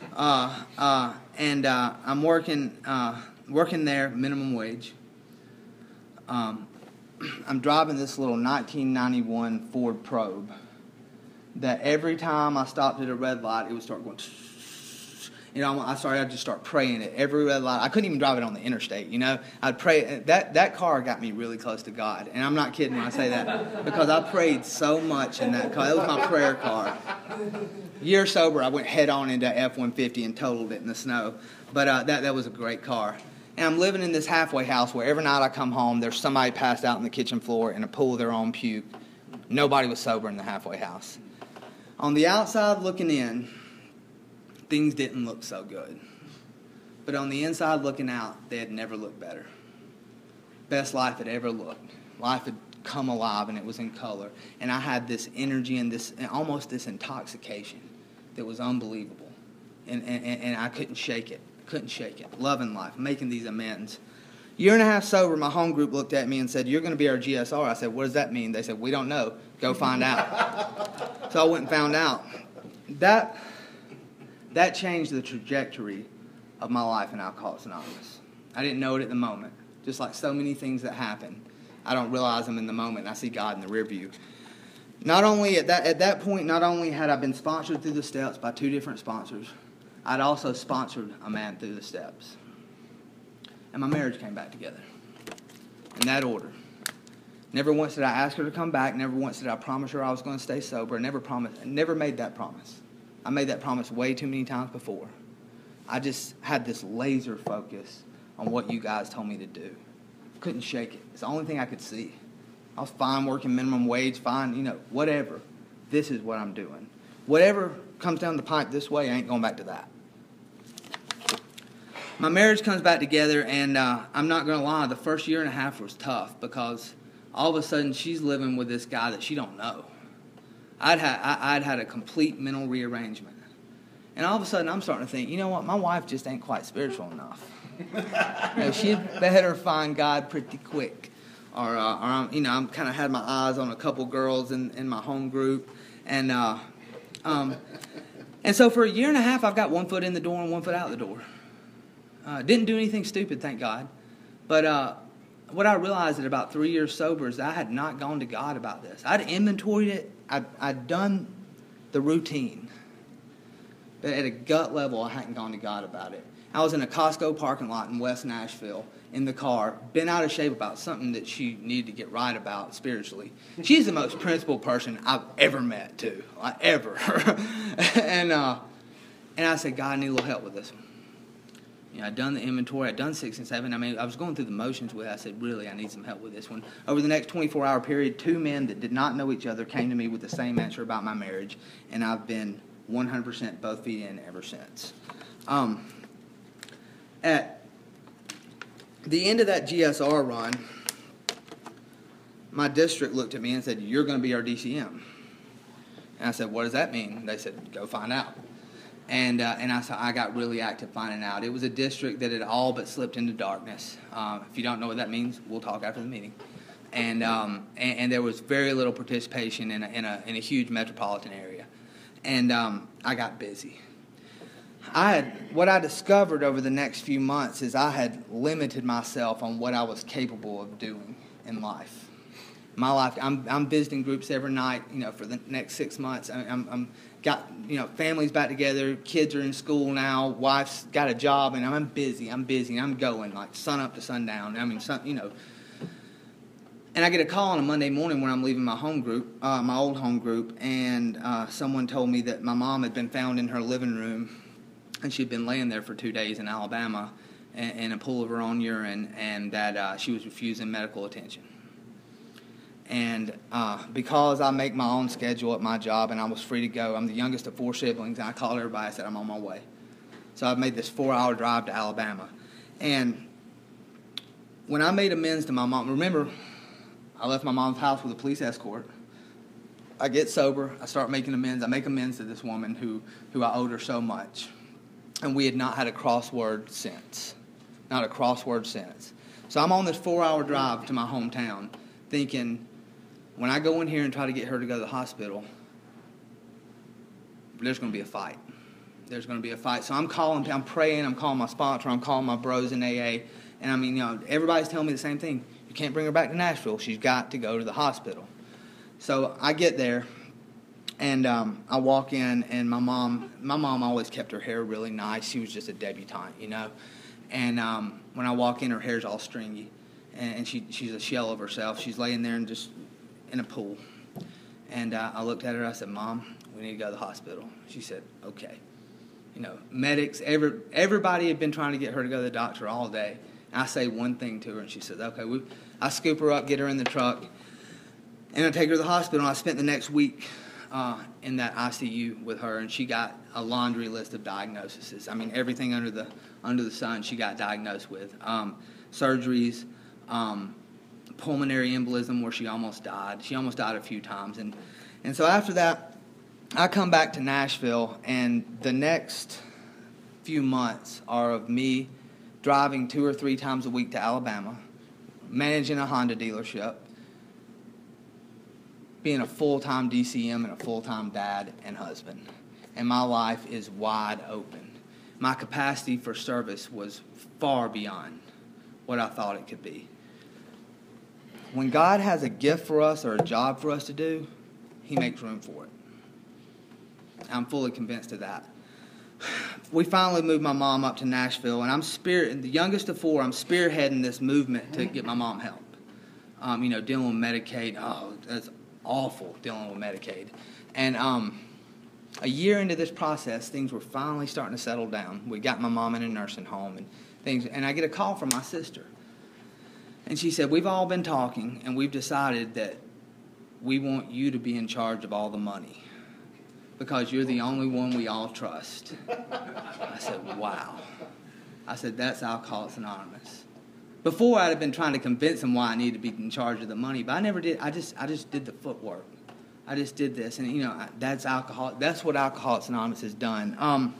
And I'm working there, minimum wage. I'm driving this little 1991 Ford Probe that every time I stopped at a red light, it would start going. I'd just start praying at every red light. I couldn't even drive it on the interstate, I'd pray. That car got me really close to God. And I'm not kidding when I say that, because I prayed so much in that car. That was my prayer car. Year sober, I went head on into F-150 and totaled it in the snow. But that was a great car. And I'm living in this halfway house where every night I come home, there's somebody passed out on the kitchen floor in a pool of their own puke. Nobody was sober in the halfway house. On the outside looking in, things didn't look so good. But on the inside looking out, they had never looked better. Best life had ever looked. Life had come alive, and it was in color. And I had this energy and almost this intoxication that was unbelievable. And I couldn't shake it. Loving life, making these amends. Year and a half sober, my home group looked at me and said, "You're going to be our GSR." I said, "What does that mean?" They said, "We don't know. Go find out." So I went and found out. That changed the trajectory of my life in Alcoholics Anonymous. I didn't know it at the moment. Just like so many things that happen, I don't realize them in the moment, and I see God in the rear view. Not only at that point, not only had I been sponsored through the steps by 2 different sponsors, I'd also sponsored a man through the steps. And my marriage came back together in that order. Never once did I ask her to come back. Never once did I promise her I was going to stay sober. Never made that promise. I made that promise way too many times before. I just had this laser focus on what you guys told me to do. Couldn't shake it. It's the only thing I could see. I was fine working minimum wage, fine, whatever. This is what I'm doing. Whatever comes down the pipe this way, I ain't going back to that. My marriage comes back together, and I'm not going to lie, the first year and a half was tough because all of a sudden she's living with this guy that she don't know. I'd had a complete mental rearrangement. And all of a sudden I'm starting to think, you know what, my wife just ain't quite spiritual enough. She'd better find God pretty quick. Or I'm kind of had my eyes on a couple girls in my home group. And so for a year and a half, I've got one foot in the door and one foot out the door. Didn't do anything stupid, thank God. But what I realized at about 3 years sober is that I had not gone to God about this. I'd inventoried it. I'd done the routine. But at a gut level, I hadn't gone to God about it. I was in a Costco parking lot in West Nashville in the car, been out of shape about something that she needed to get right about spiritually. She's the most principled person I've ever met, too. Ever. And I said, God, I need a little help with this one. I'd done the inventory. I'd done 6 and 7. I was going through the motions with it. I said, really, I need some help with this one. Over the next 24-hour period, 2 men that did not know each other came to me with the same answer about my marriage, and I've been 100% both feet in ever since. At the end of that GSR run, my district looked at me and said, "You're going to be our DCM." And I said, "What does that mean?" They said, "Go find out." And I got really active finding out. It was a district that had all but slipped into darkness. If you don't know what that means, we'll talk after the meeting. And there was very little participation in a huge metropolitan area. And I got busy. What I discovered over the next few months is I had limited myself on what I was capable of doing in life. My life, I'm visiting groups every night, for the next 6 months. I'm got, families back together, kids are in school now, wife's got a job, and I'm busy, I'm going, like, sun up to sundown. And I get a call on a Monday morning when I'm leaving my home group, my old home group, and someone told me that my mom had been found in her living room, and she'd been laying there for 2 days in Alabama in a pool of her own urine, and that she was refusing medical attention. And because I make my own schedule at my job and I was free to go, I'm the youngest of 4 siblings, and I called everybody and said, I'm on my way. So I've made this 4-hour drive to Alabama. And when I made amends to my mom, remember, I left my mom's house with a police escort. I get sober. I start making amends. I make amends to this woman who I owed her so much. And we had not had a crossword since. Not a crossword since. So I'm on this 4-hour drive to my hometown thinking, when I go in here and try to get her to go to the hospital, there's going to be a fight. There's going to be a fight. So I'm praying, I'm calling my sponsor, I'm calling my bros in AA. And everybody's telling me the same thing. You can't bring her back to Nashville. She's got to go to the hospital. So I get there. And I walk in, and my mom always kept her hair really nice. She was just a debutante, you know. And when I walk in, her hair's all stringy, and she's a shell of herself. She's laying there and just in a pool. And I looked at her. I said, "Mom, we need to go to the hospital." She said, "Okay." You know, medics, everybody had been trying to get her to go to the doctor all day. And I say one thing to her, and she says, "Okay." I scoop her up, get her in the truck, and I take her to the hospital. And I spent the next week in that ICU with her, and she got a laundry list of diagnoses. I mean, everything under the sun she got diagnosed with. Surgeries, pulmonary embolism where she almost died. She almost died a few times. And so after that, I come back to Nashville, and the next few months are of me driving 2 or 3 times a week to Alabama, managing a Honda dealership, being a full-time DCM and a full-time dad and husband. And my life is wide open. My capacity for service was far beyond what I thought it could be. When God has a gift for us or a job for us to do, He makes room for it. I'm fully convinced of that. We finally moved my mom up to Nashville, and the youngest of 4, I'm spearheading this movement to get my mom help. Dealing with Medicaid. Oh, that's awful, dealing with Medicaid. And a year into this process, things were finally starting to settle down. We got my mom in a nursing home and things, and I get a call from my sister. And she said, "We've all been talking, and we've decided that we want you to be in charge of all the money because you're the only one we all trust." I said, "Wow." I said, "That's Alcoholics Anonymous." Before, I'd have been trying to convince them why I needed to be in charge of the money, but I never did. I just did the footwork. I just did this, and that's alcohol. That's what Alcoholics Anonymous has done.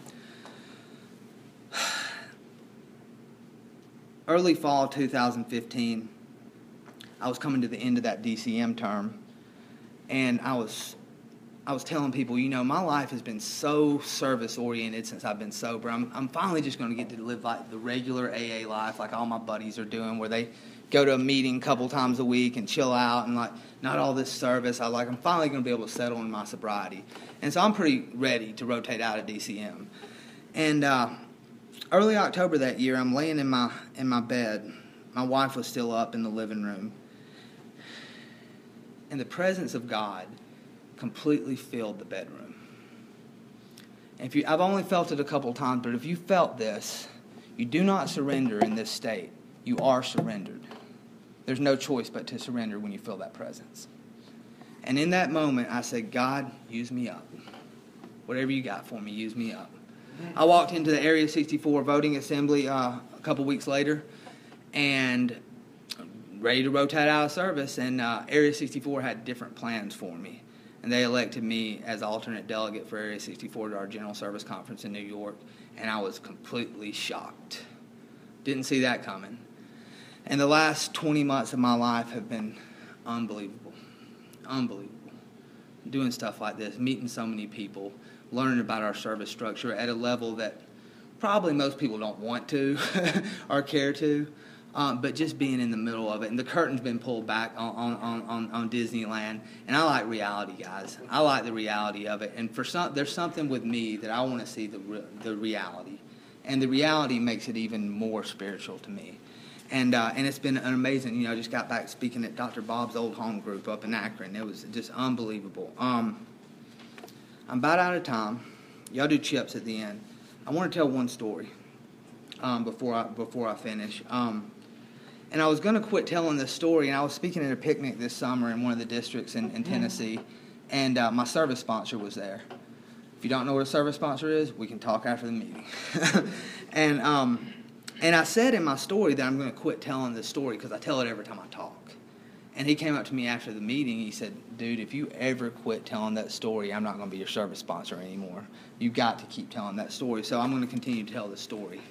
Early fall 2015, I was coming to the end of that DCM term, and I was telling people, my life has been so service-oriented since I've been sober. I'm finally just going to get to live like the regular AA life, like all my buddies are doing, where they go to a meeting a couple times a week and chill out and like not all this service. I'm finally going to be able to settle in my sobriety, and so I'm pretty ready to rotate out of DCM. And early October that year, I'm laying in my bed. My wife was still up in the living room, and the presence of God completely filled the bedroom. And I've only felt it a couple times, but if you felt this, you do not surrender in this state. You are surrendered. There's no choice but to surrender when you feel that presence. And in that moment, I said, "God, use me up. Whatever you got for me, use me up." I walked into the Area 64 voting assembly a couple weeks later, and ready to rotate out of service, and Area 64 had different plans for me. And they elected me as alternate delegate for Area 64 to our General Service Conference in New York, and I was completely shocked. Didn't see that coming. And the last 20 months of my life have been unbelievable. Unbelievable. Doing stuff like this, meeting so many people, learning about our service structure at a level that probably most people don't want to or care to. But just being in the middle of it, and the curtain's been pulled back on Disneyland, and I like reality, guys. I like the reality of it, and there's something with me that I want to see the reality, and the reality makes it even more spiritual to me, and it's been an amazing. I just got back speaking at Dr. Bob's old home group up in Akron. It was just unbelievable. I'm about out of time. Y'all do chips at the end. I want to tell one story before I finish. And I was going to quit telling this story, and I was speaking at a picnic this summer in one of the districts in Tennessee, and my service sponsor was there. If you don't know what a service sponsor is, we can talk after the meeting. And I said in my story that I'm going to quit telling this story because I tell it every time I talk. And he came up to me after the meeting, he said, "Dude, if you ever quit telling that story, I'm not going to be your service sponsor anymore. You've got to keep telling that story." So I'm going to continue to tell the story.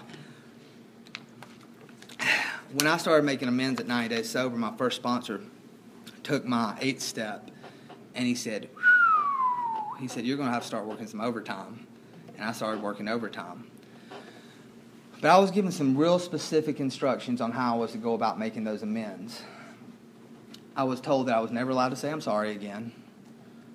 When I started making amends at 90 Days Sober, my first sponsor took my 8th step, and he said, "You're going to have to start working some overtime." And I started working overtime. But I was given some real specific instructions on how I was to go about making those amends. I was told that I was never allowed to say I'm sorry again.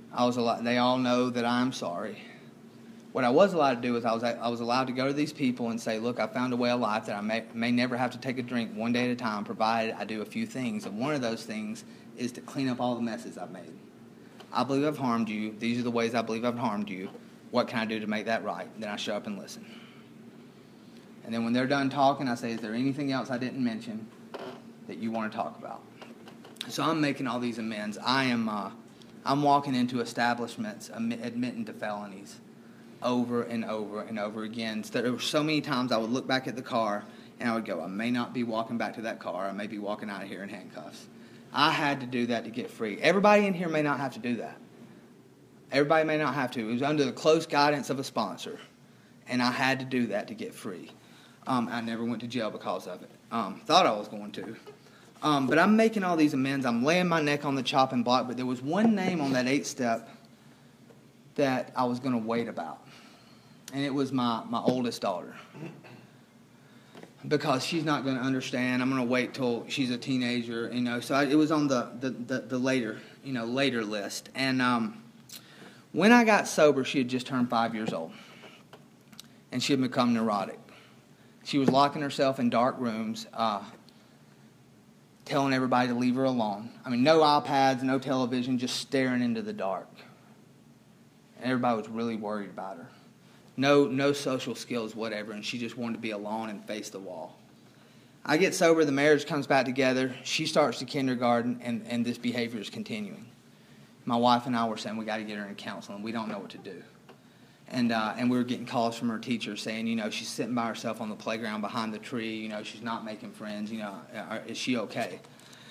They all know that I'm sorry. What I was allowed to do is I was allowed to go to these people and say, look, I found a way of life that I may never have to take a drink one day at a time, provided I do a few things. And one of those things is to clean up all the messes I've made. I believe I've harmed you. These are the ways I believe I've harmed you. What can I do to make that right? Then I show up and listen. And then when they're done talking, I say, is there anything else I didn't mention that you want to talk about? So I'm making all these amends. I'm walking into establishments admitting to felonies over and over and over again. So there were so many times I would look back at the car and I would go, I may not be walking back to that car. I may be walking out of here in handcuffs. I had to do that to get free. Everybody in here may not have to do that. Everybody may not have to. It was under the close guidance of a sponsor. And I had to do that to get free. I never went to jail because of it. Thought I was going to. But I'm making all these amends. I'm laying my neck on the chopping block. But there was one name on that 8-step that I was going to wait about. And it was my oldest daughter. Because she's not going to understand. I'm going to wait till she's a teenager, So it was on the later list. And when I got sober, she had just turned 5 years old. And she had become neurotic. She was locking herself in dark rooms, telling everybody to leave her alone. I mean, no iPads, no television, just staring into the dark. And everybody was really worried about her. No social skills, whatever, and she just wanted to be alone and face the wall. I get sober, the marriage comes back together, she starts to kindergarten, and this behavior is continuing. My wife and I were saying we got to get her in counseling. We don't know what to do. And we were getting calls from her teacher saying, she's sitting by herself on the playground behind the tree, she's not making friends, is she okay?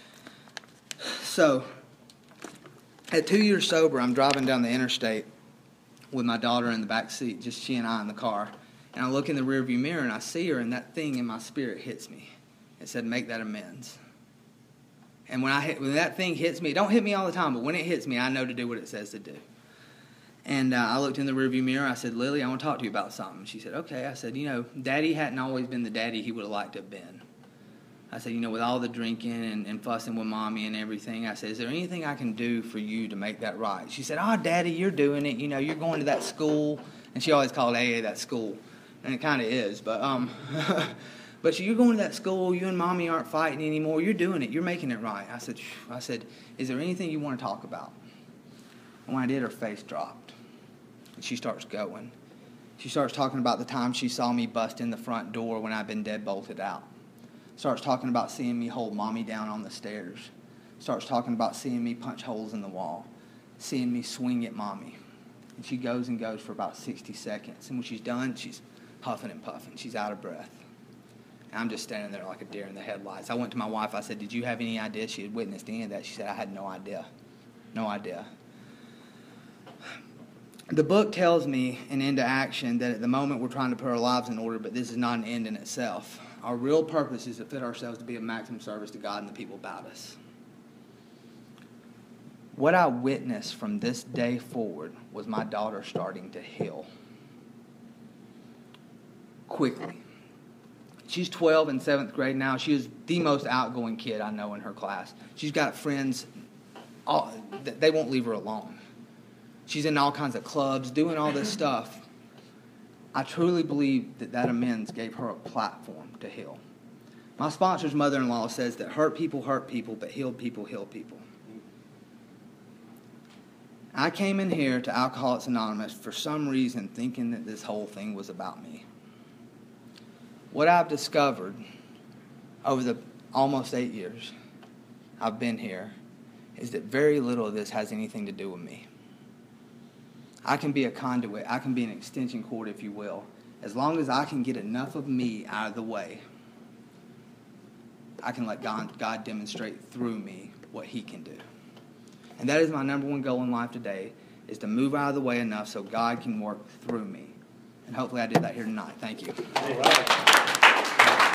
So, at 2 years sober, I'm driving down the interstate with my daughter in the back seat, just she and I in the car. And I look in the rearview mirror and I see her, and that thing in my spirit hits me. It said, make that amends. And when that thing hits me, it don't hit me all the time, but when it hits me, I know to do what it says to do. And I looked in the rearview mirror. I said, Lily, I want to talk to you about something. She said, okay. I said, Daddy hadn't always been the daddy he would have liked to have been. I said, with all the drinking and fussing with Mommy and everything, I said, is there anything I can do for you to make that right? She said, Daddy, you're doing it. You're going to that school. And she always called AA that school. And it kind of is. But but you're going to that school. You and Mommy aren't fighting anymore. You're doing it. You're making it right. I said, is there anything you want to talk about? And when I did, her face dropped. And she starts going. She starts talking about the time she saw me bust in the front door when I'd been deadbolted out. Starts talking about seeing me hold Mommy down on the stairs. Starts talking about seeing me punch holes in the wall. Seeing me swing at Mommy. And she goes and goes for about 60 seconds. And when she's done, she's huffing and puffing. She's out of breath. And I'm just standing there like a deer in the headlights. I went to my wife. I said, did you have any idea she had witnessed any of that? She said, I had no idea. No idea. The book tells me in Into Action that at the moment we're trying to put our lives in order, but this is not an end in itself. Our real purpose is to fit ourselves to be of maximum service to God and the people about us. What I witnessed from this day forward was my daughter starting to heal. Quickly. She's 12 in 7th grade now. She is the most outgoing kid I know in her class. She's got friends. They won't leave her alone. She's in all kinds of clubs, doing all this stuff. I truly believe that amends gave her a platform to heal. My sponsor's mother-in-law says that hurt people, but healed people, heal people. I came in here to Alcoholics Anonymous for some reason thinking that this whole thing was about me. What I've discovered over the almost 8 years I've been here is that very little of this has anything to do with me. I can be a conduit. I can be an extension cord, if you will. As long as I can get enough of me out of the way, I can let God demonstrate through me what He can do. And that is my number one goal in life today, is to move out of the way enough so God can work through me. And hopefully I did that here tonight. Thank you.